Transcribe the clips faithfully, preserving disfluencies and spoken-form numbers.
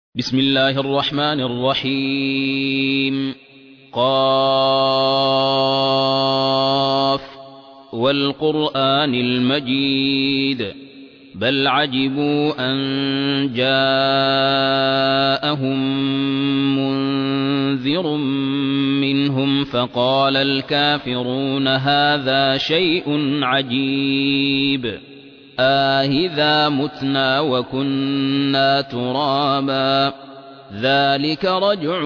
بسم الله الرحمن الرحيم. قاف والقرآن المجيد بل عجبوا أن جاءهم منذر منهم فقال الكافرون هذا شيء عجيب أإذا متنا وكنا ترابا ذلك رجع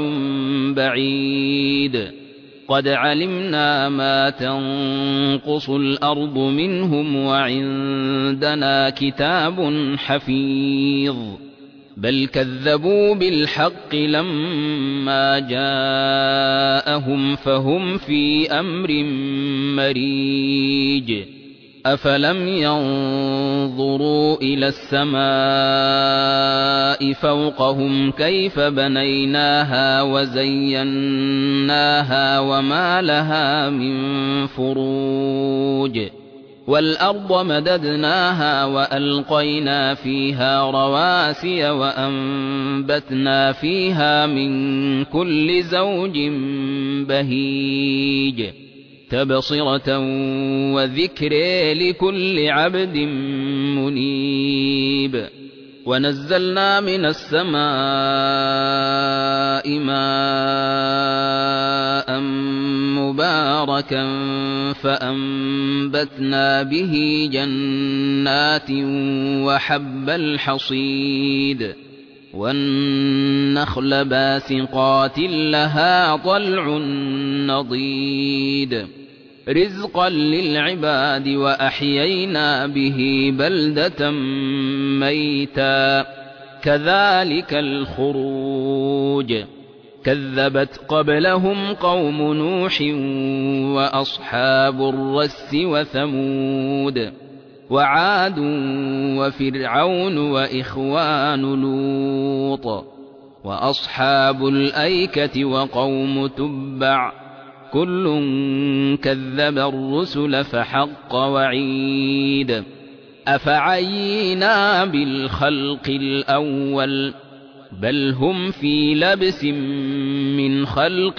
بعيد قد علمنا ما تنقص الأرض منهم وعندنا كتاب حفيظ بل كذبوا بالحق لما جاءهم فهم في أمر مريج أفلم ينظروا إلى السماء فوقهم كيف بنيناها وزيناها وما لها من فروج والأرض مددناها وألقينا فيها رواسي وأنبتنا فيها من كل زوج بهيج تبصرة وذكر لكل عبد منيب ونزلنا من السماء ماء مباركا فأنبتنا به جنات وحب الحصيد والنخل باسقات لها طلع نضيد رزقا للعباد وأحيينا به بلدة ميتا كذلك الخروج كذبت قبلهم قوم نوح وأصحاب الرس وثمود وعاد وفرعون وإخوان لوط وأصحاب الأيكة وقوم تبع كل كذب الرسل فحق وعيد أفعينا بالخلق الأول بل هم في لبس من خلق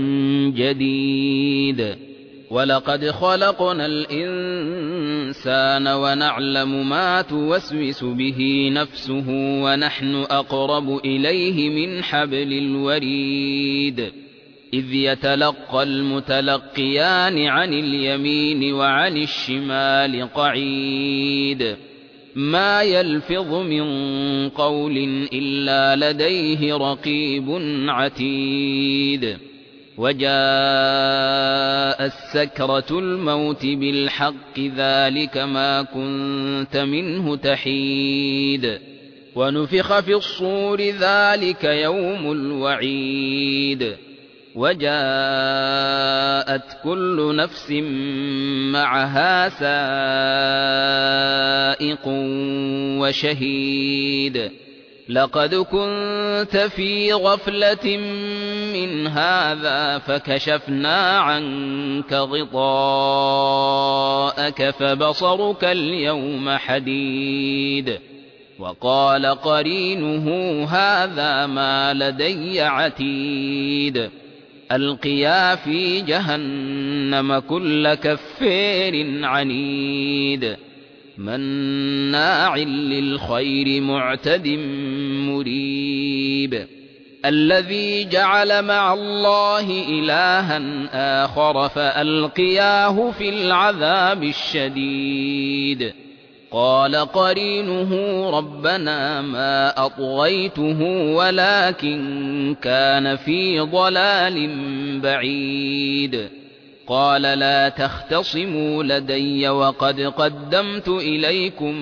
جديد ولقد خلقنا الإنسان ونعلم ما توسوس به نفسه ونحن أقرب إليه من حبل الوريد إذ يتلقى المتلقيان عن اليمين وعن الشمال قعيد ما يلفظ من قول إلا لديه رقيب عتيد وجاءت سكرة الموت بالحق ذلك ما كنت منه تحيد ونفخ في الصور ذلك يوم الوعيد وجاءت كل نفس معها سائق وشهيد لقد كنت في غفلة من هذا فكشفنا عنك غطاءك فبصرك اليوم حديد وقال قرينه هذا ما لدي عتيد ألقيا في جهنم كل كفار عنيد مناع للخير معتد مريب الذي جعل مع الله إلها آخر فألقياه في العذاب الشديد قال قرينه ربنا ما أطغيته ولكن كان في ضلال بعيد قال لا تختصموا لدي وقد قدمت إليكم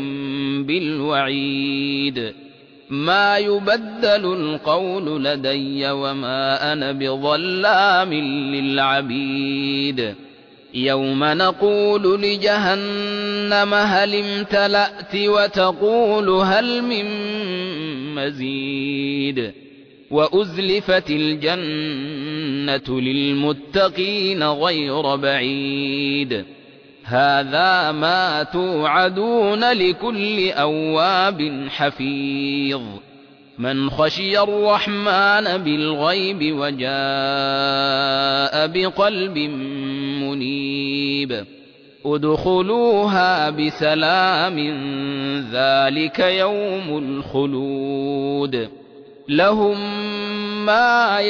بالوعيد ما يبدل القول لدي وما أنا بظلام للعبيد يوم نقول لجهنم هل امتلأت وتقول هل من مزيد وأزلفت الجنة للمتقين غير بعيد هذا ما توعدون لكل أواب حفيظ من خشي الرحمن بالغيب وجاء بقلب منيب ادخلوها بسلام ذلك يوم الخلود لهم ما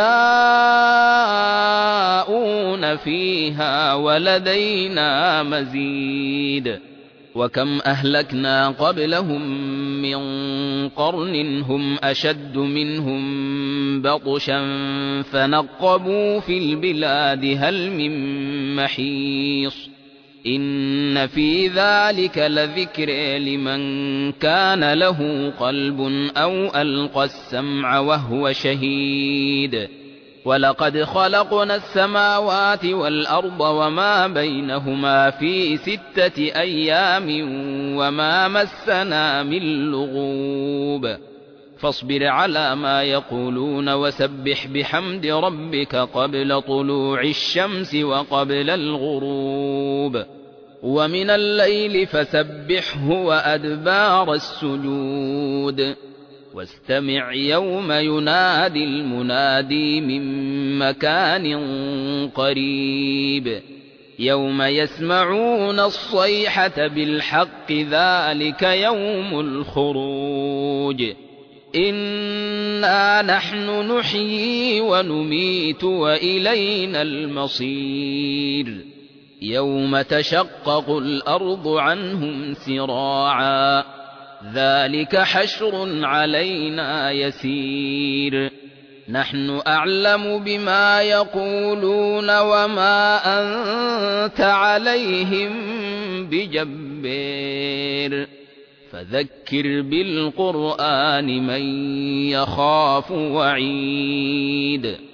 يشاءون فيها ولدينا مزيد وكم أهلكنا قبلهم من قرن هم أشد منهم بطشا فنقبوا في البلاد هل من محيص إن في ذلك لذكر لمن كان له قلب أو ألقى السمع وهو شهيد ولقد خلقنا السماوات والأرض وما بينهما في ستة أيام وما مسنا من لغوب فاصبر على ما يقولون وسبح بحمد ربك قبل طلوع الشمس وقبل الغروب ومن الليل فسبحه وأدبار السجود واستمع يوم ينادي المنادي من مكان قريب يوم يسمعون الصيحة بالحق ذلك يوم الخروج إنا نحن نحيي ونميت وإلينا المصير يوم تشقق الأرض عنهم سراعا ذلك حشر علينا يسير نحن أعلم بما يقولون وما أنت عليهم بجبار فذكر بالقرآن من يخاف وعيد